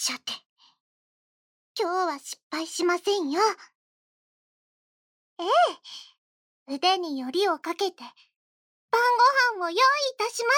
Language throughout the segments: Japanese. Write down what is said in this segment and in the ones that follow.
さて、今日は失敗しませんよ。ええ、腕によりをかけて晩ご飯を用意いたします。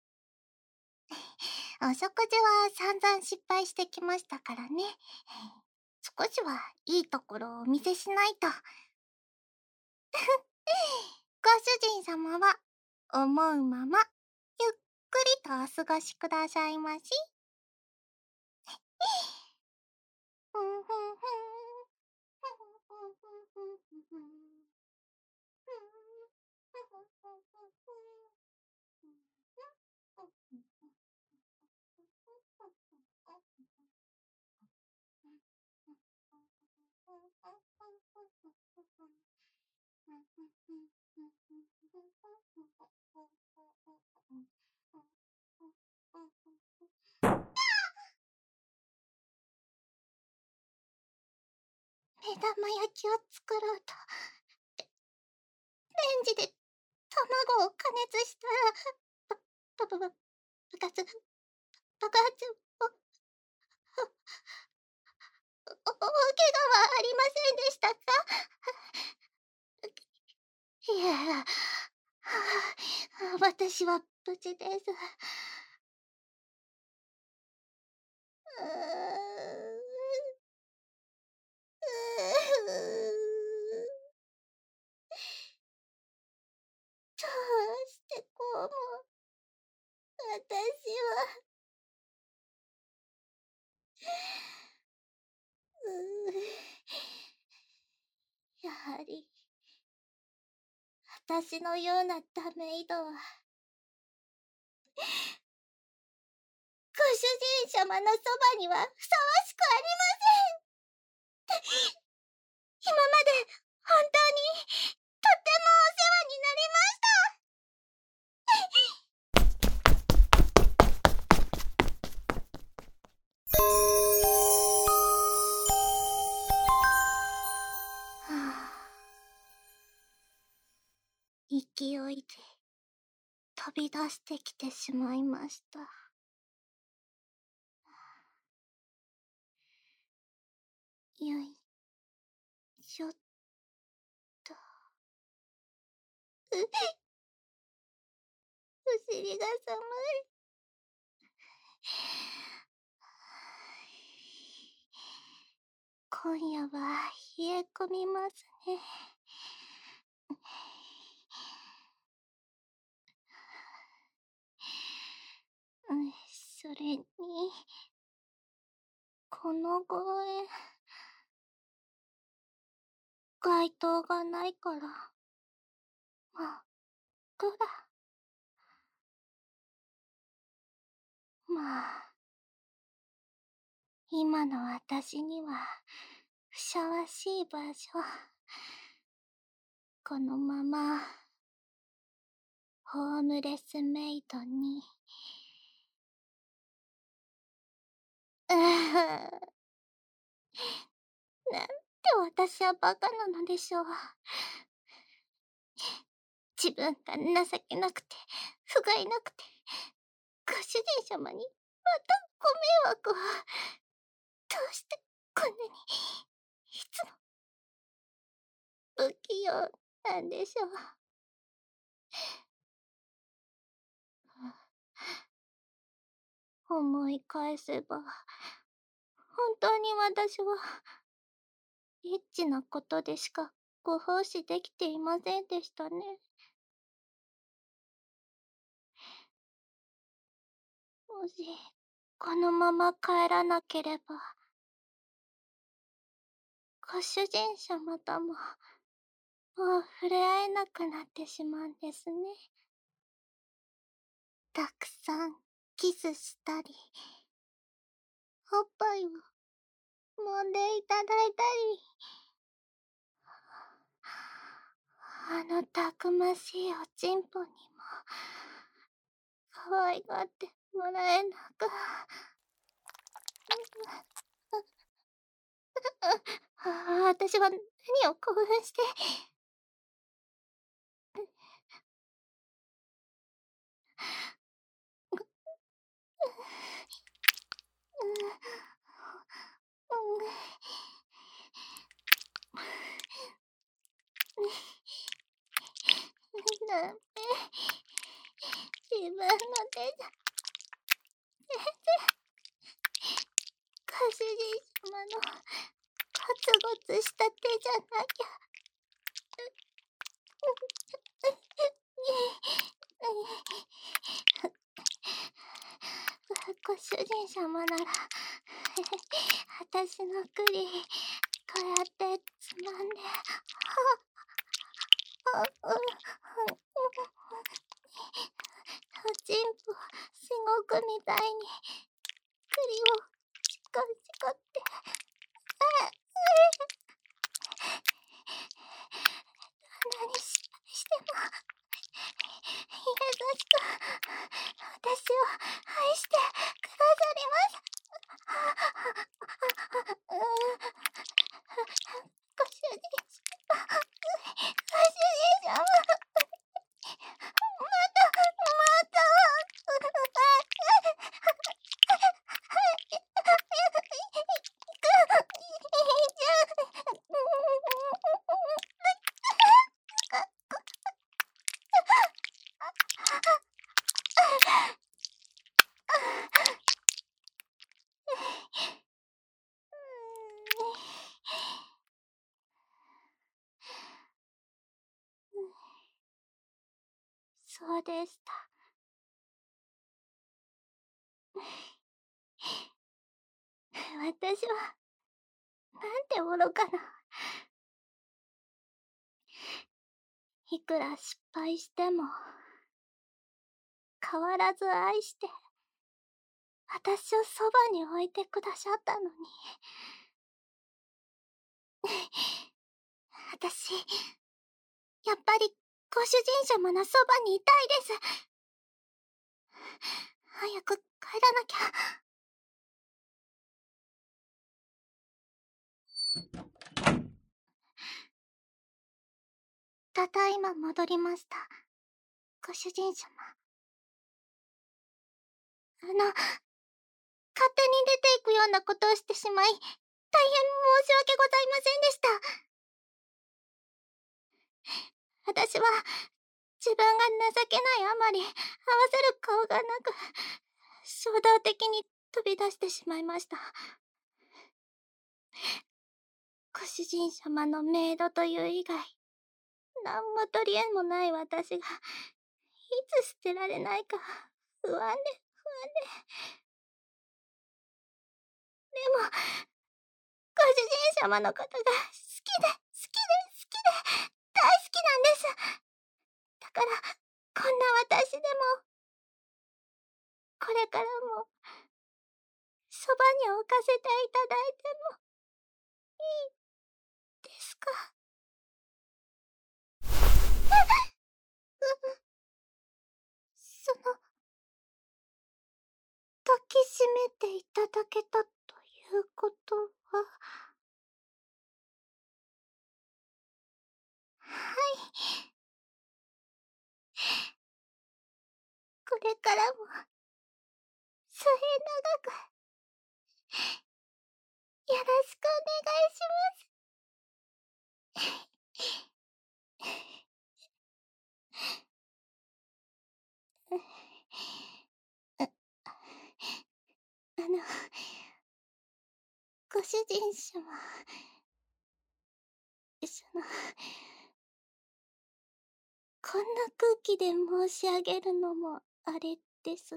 お食事は散々失敗してきましたからね。少しはいいところをお見せしないと。ご主人様は思うままゆっくりとお過ごしくださいまし。ふんふんふん。目玉焼きを作ろうとレンジで卵を加熱したら爆発お怪我はありませんでしたか？いや、私は無事です。どうしてこうも私はやはり私のようなダメイドはご主人様のそばにはふさわしくありません。今まで本当にとってもお世話になりました。勢いで飛び出してきてしまいました。よいしょっと。お尻が寒い。今夜は冷え込みますね。それにこの公園街灯がないから真っ暗。まあ今の私にはふさわしい場所。このままホームレスメイドになんて私はバカなのでしょう。自分が情けなくて不甲斐なくてご主人様にまたご迷惑を。どうしてこんなにいつも不器用なんでしょう。思い返せば本当に私はエッチなことでしかご奉仕できていませんでしたね。もしこのまま帰らなければご主人様とももう触れ合えなくなってしまうんですね。たくさんキスしたりおっぱいを揉んでいただいたり、あのたくましいおちんぽにも可愛がってもらえなく。私は何を興奮して。 手じゃ、全然、ご主人様のゴツゴツした手じゃなきゃ。ご主人様なら私の栗こうやってつまんでおちんぽしごくみたいに栗をシコシコって何しても優しく私を愛してくださります。ご主人様、ご主人様、またそうでした。私は、なんて愚かな。いくら失敗しても、変わらず愛して、私をそばに置いてくださったのに。私、やっぱりご主人様のそばにいたいです。早く帰らなきゃ。ただいま戻りました。ご主人様。勝手に出ていくようなことをしてしまい、大変申し訳ございませんでした。私は、自分が情けないあまり、合わせる顔がなく、衝動的に飛び出してしまいました。ご主人様のメイドという以外、何も取り柄もない私が、いつ捨てられないか、不安で。でも、ご主人様のことが好きで、大好きなんです。だから、こんな私でも、これからも、そばに置かせていただいても、いいですか？抱きしめていただけたということは、はい。これからも、末永く、よろしくお願いします。ご主人様、こんな空気で申し上げるのもあれですが、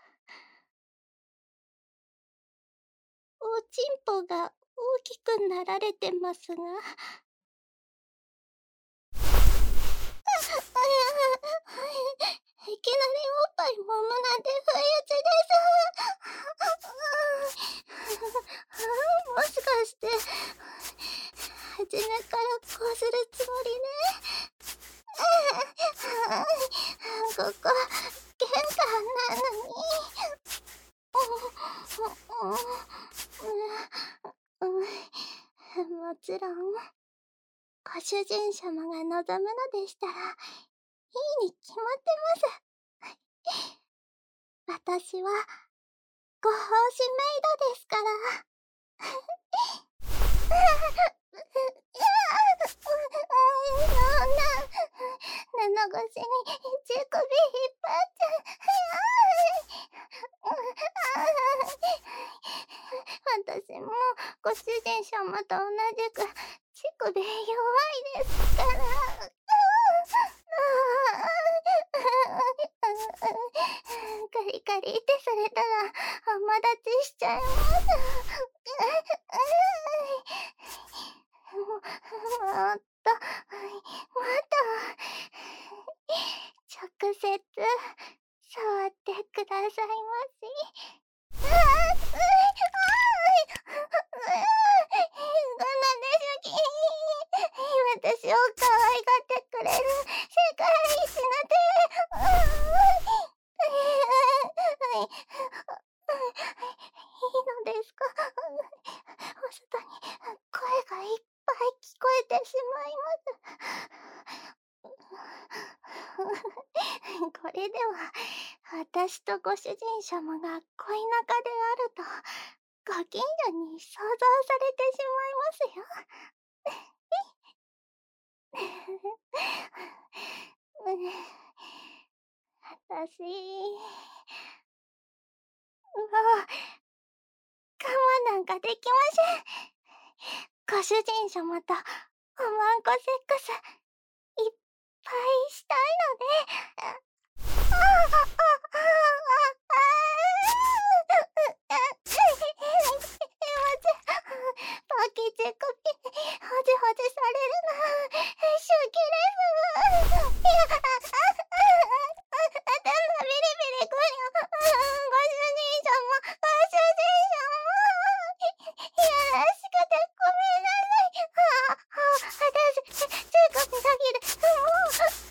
おちんぽが大きくなられてますが、いきなりおっぱい揉むなんて不意打ちです。もしかして、初めからこうするつもりね。ここ、玄関なのに。もちろん、ご主人様が望むのでしたら、いいに決まってます。私は、ご奉仕メイドですから。 の越しに乳首引っ張っちゃう。私もご主人様と同じく乳首弱いですから。カリカリってされたら甘立ちしちゃいます。もっと直接触ってくださいまし。私を可愛がってくれる世界一のいいのですか？お外に声がいっぱい聞こえてしまいます。これでは私とご主人様が恋仲であるとご近所に想像されてしまいますよ。私もう我慢なんかできません。ご主人様とおまんこセックスいっぱいしたいので。パキチコピほじほじされるの好きです。いや、頭ビリビリくるよ。ご主人様、ご主人様、よろしくてごめんなさい。私、乳首だけでもう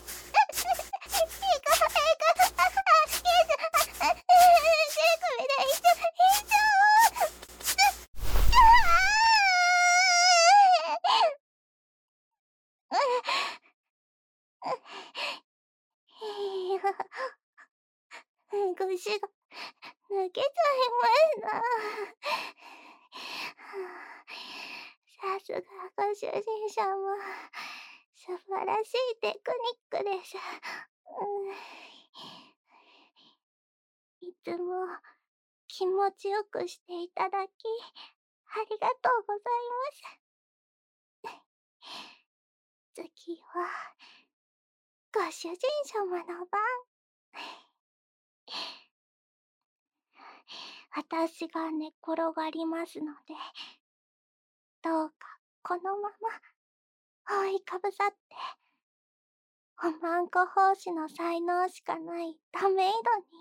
腰が抜けちゃいました。さすがご主人様、素晴らしいテクニックです。いつも気持ちよくしていただき、ありがとうございます。次は、ご主人様の番。私が寝転がりますので、どうかこのまま覆いかぶさって、おまんこ奉仕の才能しかないダメイドに、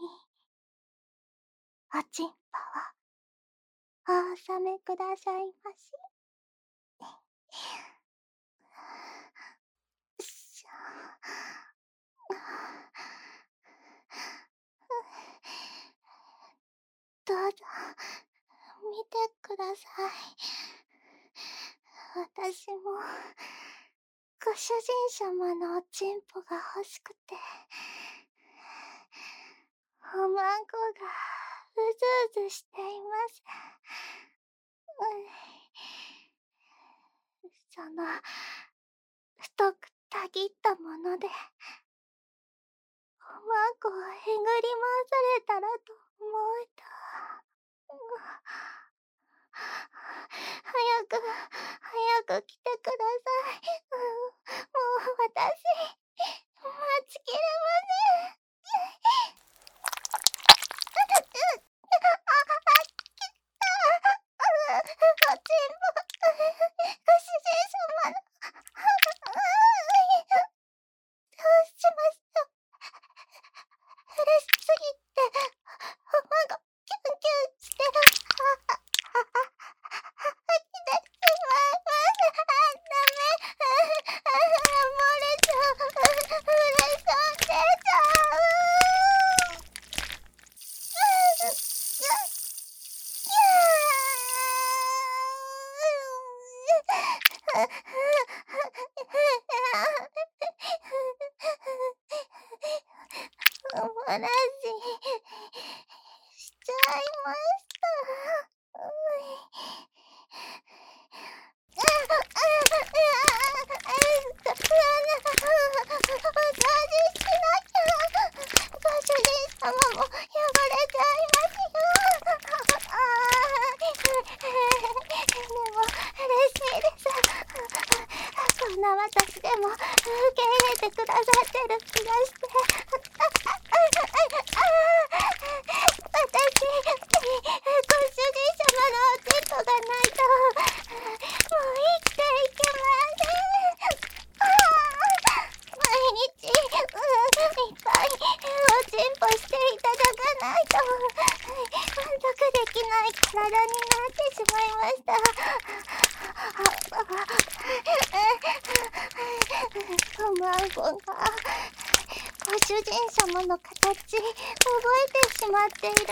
おちんぽをお納めくださいまし。どうぞ見てください。私もご主人様のおちんぽが欲しくて、おまんこがうずうずしています。その太くたぎったものでおまんこをえぐり回されたらと思うと、早く来てください。もう私待ちきれません。おちんぽ、ご主人様のどうしました？嬉しすぎておまんこキュンキュンして吐き出しまいます。ダメ、漏れちゃう、嬉しそう出ちゃおらししちゃいました。 ない体になってしまいました。マンゴがご主人様の形覚えてしまっているんです。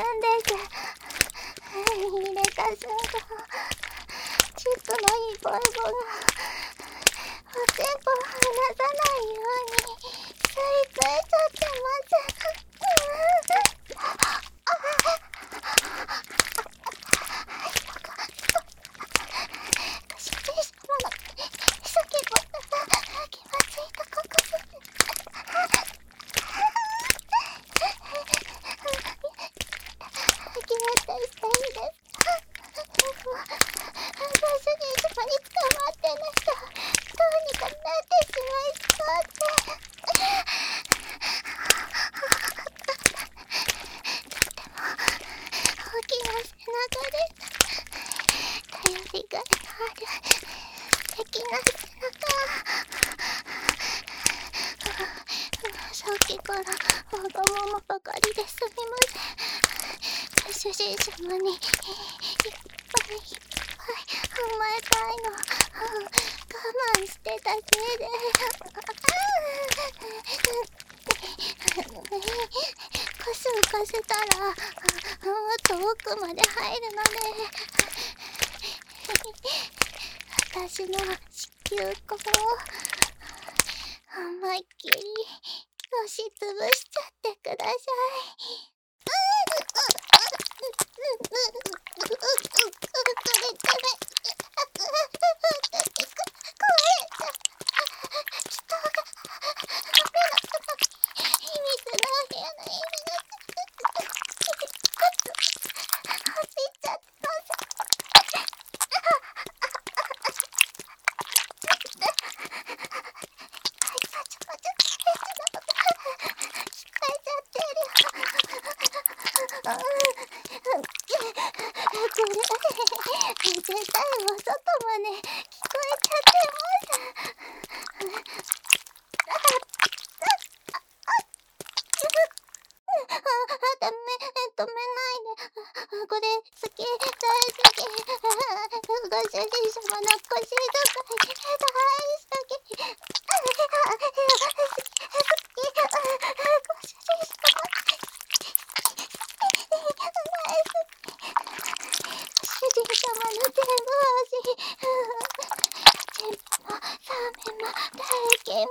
入れた瞬間チップのいいボイボがおてんぽを離さないように吸い付いちゃってます。ご主人様の叫ぶ気がついたここです。決めてしていいです。ご主人様に捕まってなきゃどうにかなってしまいそうって。とっても大きな背中です。頼りがいのある素敵な背中。さっきからわがままばかりですみません。ご主人様にいっぱい甘えたいの我慢してたせいでかす浮かせたらもっと奥まで入るので私の子宮口を思いっきり押しつぶしちゃってください。絶対も外まで聞こえちゃってます。ダメ、止めないで。これ好き、大好き。ご主人様の腰とか大好き。ご主人様大好き。主人様の全部欲しい。全部もサメも大金も。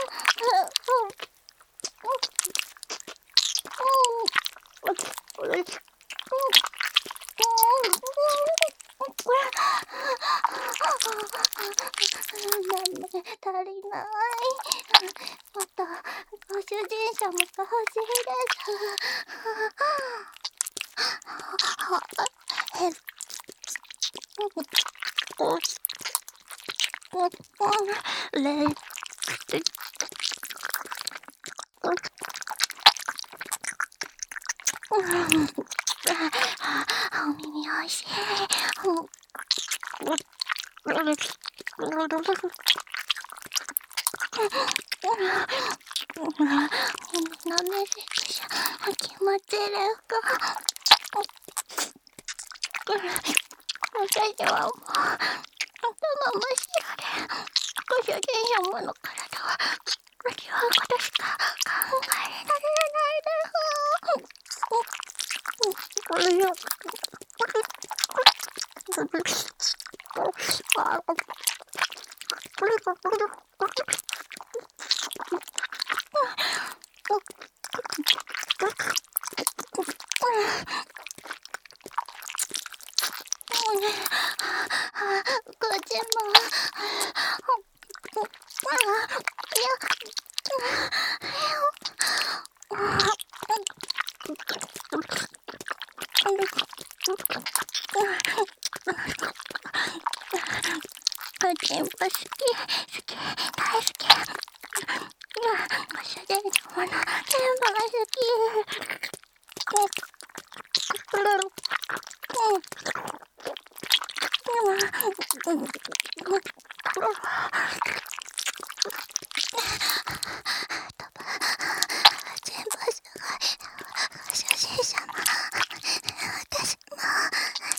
足りない。もっとご主人様が欲しいですお耳おいしい。なめてきしゃ気持ちいいですか。私はもう頭真っ白でご主人様の体は味わうことしか考えられないです。こっちも全部好き、大好き。ご主人様の全部が好き。全部すごい。ご主人様、私も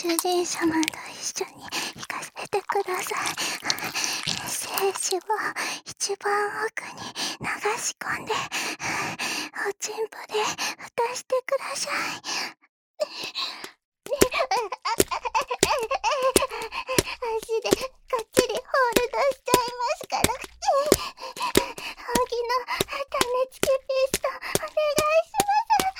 主人様と一緒に行かせてください。精子を一番奥に流し込んで、おちんぽで蓋してください。足でかっちりホールドしちゃいますから。扇の種付きピストお願いします。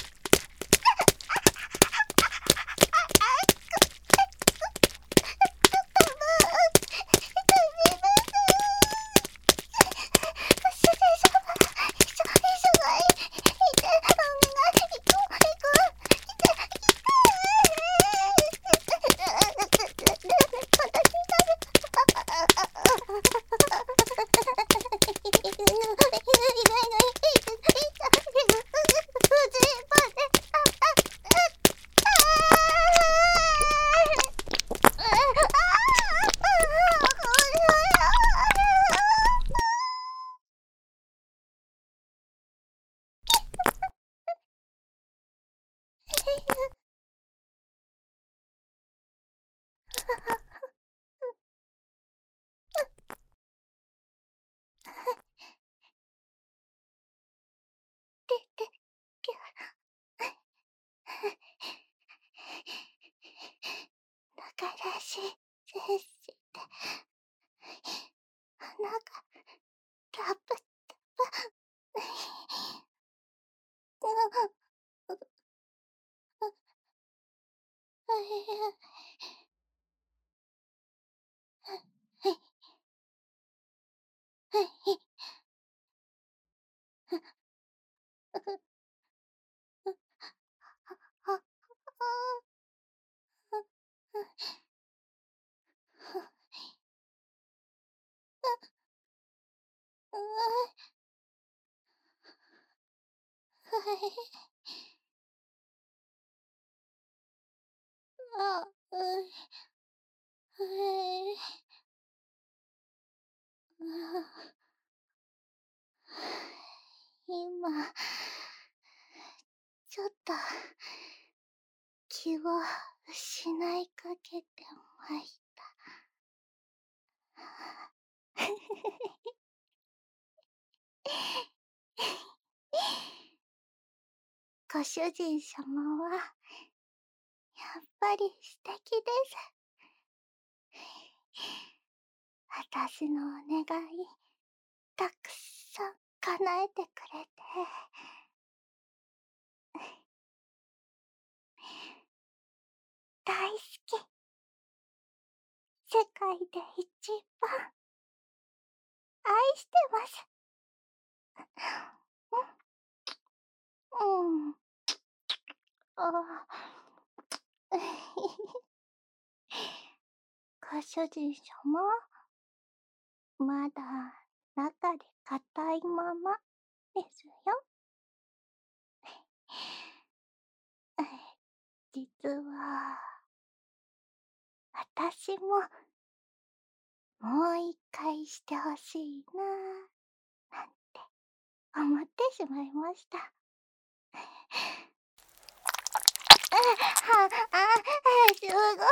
だからし先生で鼻がラブ今ちょっと気を失いかけてまいた。ご主人様はやっぱり素敵です。私のお願いたくさん叶えてくれて大好き。世界で一番愛してます。うん。あご主人様、まだ中で硬いままですよ。実は私ももう一回してほしいなぁなんて思ってしまいました。すごい